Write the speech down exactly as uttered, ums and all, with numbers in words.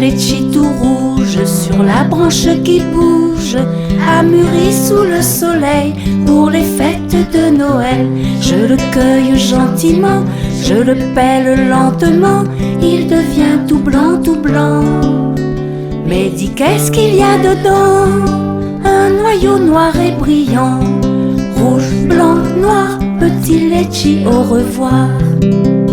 litchi tout rouge sur la branche qui bouge a mûri sous le soleil pour les fêtes de Noël. Je le cueille gentiment, je le pèle lentement, il devient tout blanc, tout blanc. Mais dis qu'est-ce qu'il y a dedans? Un noyau noir et brillant. Rouge, blanc, noir, petit litchi, au revoir.